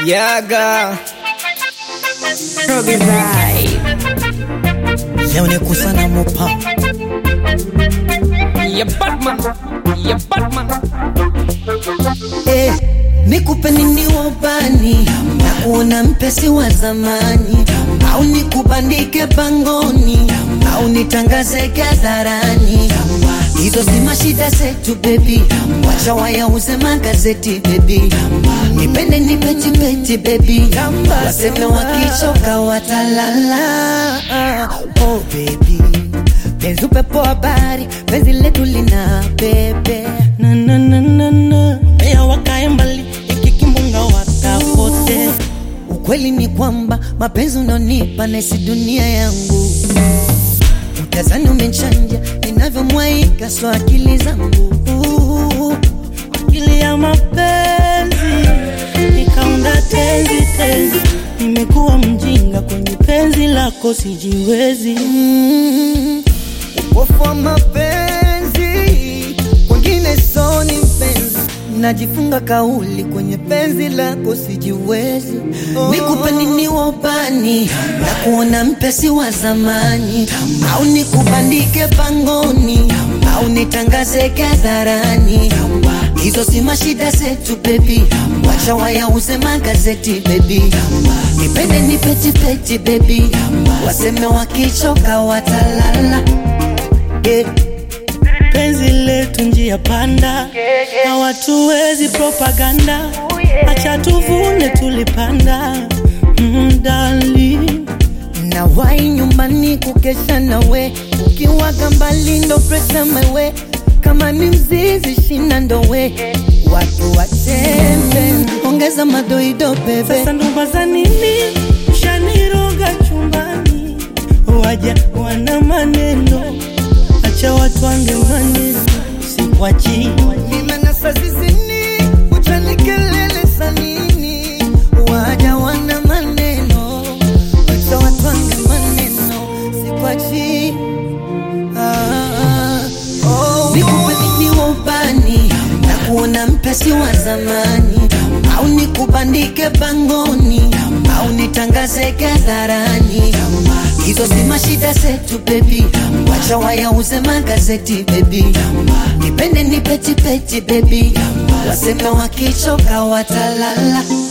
Yaga Robbie Vibe. leo ni kusana mopa Ya Batman nikupe nini wabani na kuona mpesi wa zamani, au nikubandike pangoni, au nitangaze hadharani. Hizo si mashida zetu baby, wacha wayauze magazeti baby. Nipende nipeti peti baby, waseme wakichoka watalala. Oh baby, penzi upepo habari, penzi letu lina bebe na na na na na ya wakae mbali ikikimbunga wakapote. Ukweli ni kwamba mapenzi unonipa nesi dunia yangu. Utazani umechanja ninavyomwaika so akili zangu. Akili ya mapenzi nikaunda tenzi. Nimekuwa mjinga kwenye penzi lako sijiwezi. Upofu wa mapenzi kwengine so ni mpenzi, najifunga kauli kwenye penzi lako sijiwezi. Nikupe nini wabani na kuona mpesi wa zamani, au nikubandike pangoni, au nitangaze hadharani. Hizo si mashida zetu baby, wacha wayauze magazeti baby. Nipende nipeti peti baby, waseme wakichoka watalala. Penzi letu njia panda, hawatuwezi propaganda. Acha tuvune tulipanda, darling. Na wai nyumbani kukesha nawe, ukiwaga mbali ndo presa mewe. Kama ni mzizi shina ndowe, watu watembe, ongeza madoido bebe. Sasa ndoba za nini, shaniroga chumbani. Waja wana maneno, acha watu wange maneno. Sikwachi Nimenasa zizini, uchanikelele sanini. Waja wana maneno, acha watu wange maneno. Sikwachi nikupe nini wabani na kuona mpesi wa zamani, au nikubandike pangoni, au nitangaze hadharani. Hizo si mashida zetu baby, wacha wayauze magazeti baby. Nipende nipeti peti baby, waseme wakichoka watalala.